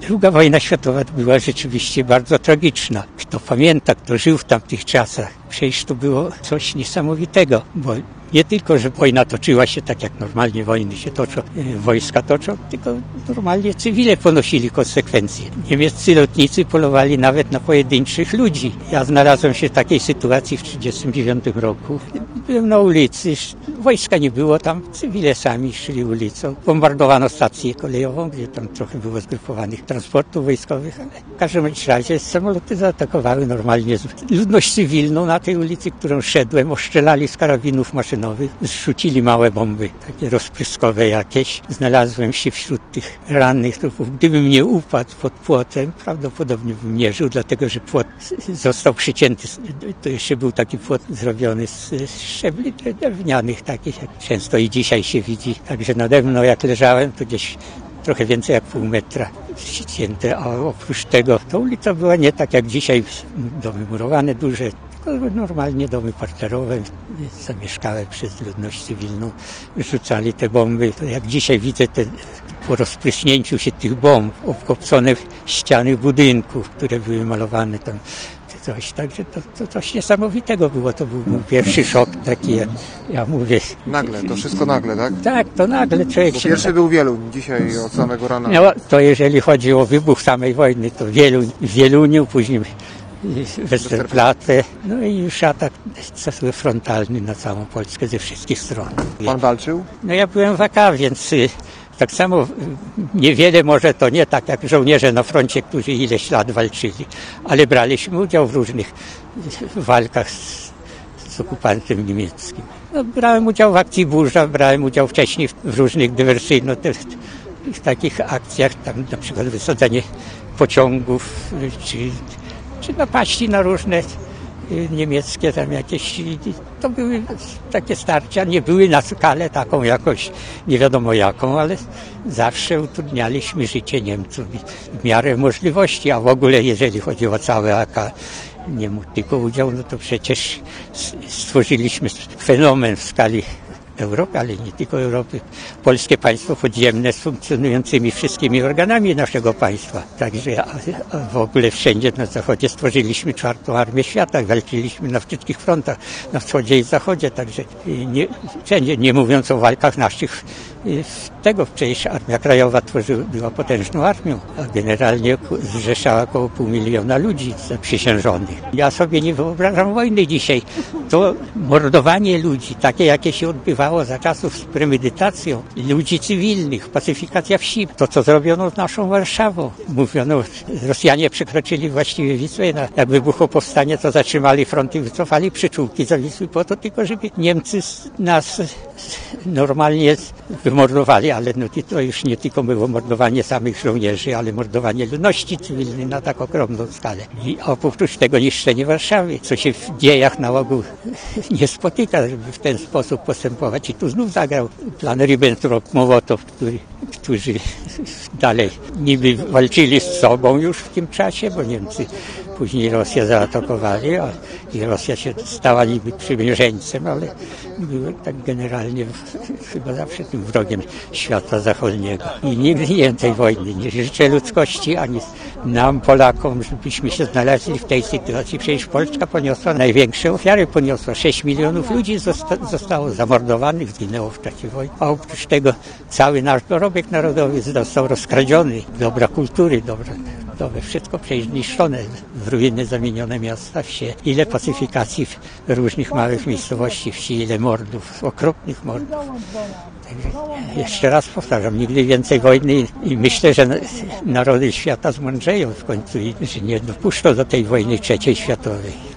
Druga wojna światowa była rzeczywiście bardzo tragiczna. Kto pamięta, kto żył w tamtych czasach, przecież to było coś niesamowitego, bo nie tylko, że wojna toczyła się tak, jak normalnie wojny się toczą, wojska toczą, tylko normalnie cywile ponosili konsekwencje. Niemieccy lotnicy polowali nawet na pojedynczych ludzi. Ja znalazłem się w takiej sytuacji w 1939 roku. Byłem na ulicy, wojska nie było tam, cywile sami szli ulicą. Bombardowano stację kolejową, gdzie tam trochę było zgrupowanych transportów wojskowych, ale w każdym razie samoloty zaatakowały normalnie ludność cywilną na tej ulicy, którą szedłem, ostrzelali z karabinów maszynowych, zrzucili małe bomby, takie rozpryskowe jakieś. Znalazłem się wśród tych rannych trupów. Gdybym nie upadł pod płotem, prawdopodobnie bym nie żył, dlatego że płot został przycięty. To jeszcze był taki płot zrobiony z szczebli drewnianych, takich jak często i dzisiaj się widzi. Także nade mną jak leżałem, to gdzieś trochę więcej jak pół metra ścięte, a oprócz tego to ulica była nie tak jak dzisiaj, domy murowane duże, tylko normalnie domy parterowe, zamieszkałe przez ludność cywilną, rzucali te bomby. To jak dzisiaj widzę po rozpryśnięciu się tych bomb, obkopcone ściany budynków, które były malowane tam, coś, także to coś niesamowitego było. To był mój pierwszy szok taki, ja mówię. Nagle, to wszystko nagle, tak? Tak, to nagle człowiek Bo się... pierwszy był Wieluń, dzisiaj od samego rana. No, to jeżeli chodzi o wybuch samej wojny, to w Wieluniu, później Westerplatte, no i już atak frontalny na całą Polskę ze wszystkich stron. Pan walczył? No ja byłem w AK, więc tak samo niewiele może to nie tak jak żołnierze na froncie, którzy ileś lat walczyli, ale braliśmy udział w różnych walkach z okupantem niemieckim. No, brałem udział w akcji Burza, brałem udział wcześniej w różnych w takich akcjach, tam na przykład wysadzanie pociągów, czy napaści na różne niemieckie tam jakieś, to były takie starcia, nie były na skalę taką jakoś, nie wiadomo jaką, ale zawsze utrudnialiśmy życie Niemcom w miarę możliwości, a w ogóle jeżeli chodzi o całe AK, nie mógł tylko udział, no to przecież stworzyliśmy fenomen w skali Europy, ale nie tylko Europy. Polskie państwo podziemne z funkcjonującymi wszystkimi organami naszego państwa. Także a w ogóle wszędzie na zachodzie stworzyliśmy czwartą armię świata. Walczyliśmy na wszystkich frontach, na wschodzie i zachodzie. Także wszędzie, nie mówiąc o walkach naszych, przecież Armia Krajowa była potężną armią, a generalnie zrzeszała około 500 000 ludzi zaprzysiężonych. Ja sobie nie wyobrażam wojny dzisiaj. To mordowanie ludzi, takie jakie się odbywało za czasów z premedytacją, ludzi cywilnych, pacyfikacja wsi, to co zrobiono z naszą Warszawą. Mówiono, Rosjanie przekroczyli właściwie Wisłę, jak wybuchło powstanie, to zatrzymali front i wycofali przyczółki za Wisły po to tylko, żeby Niemcy nas normalnie wymordowali, ale no to już nie tylko było mordowanie samych żołnierzy, ale mordowanie ludności cywilnej na tak ogromną skalę. I oprócz tego niszczenie Warszawy, co się w dziejach na ogół nie spotyka, żeby w ten sposób postępować. I tu znów zagrał plan Ribbentrop-Mołotow, którzy dalej niby walczyli z sobą już w tym czasie, bo Niemcy później Rosję zaatakowali, i Rosja się stała niby przymierzeńcem, ale była tak generalnie chyba zawsze tym wrogiem świata zachodniego. I nigdy nie więcej wojny. Nie życzę ludzkości ani nam, Polakom, żebyśmy się znaleźli w tej sytuacji. Przecież Polska poniosła największe ofiary, poniosła 6 milionów ludzi, zostało zamordowanych, zginęło w czasie wojny. A oprócz tego cały nasz dorobek narodowy został rozkradziony. Dobra kultury, wszystko przecież niszczone, w ruiny zamienione miasta, wsie. Ile pacyfikacji w różnych małych miejscowości wsi, ile mordów, okropnych mordów. Także jeszcze raz powtarzam, nigdy więcej wojny i myślę, że narody świata zmądrzeją w końcu i że nie dopuszczą do tej wojny trzeciej światowej.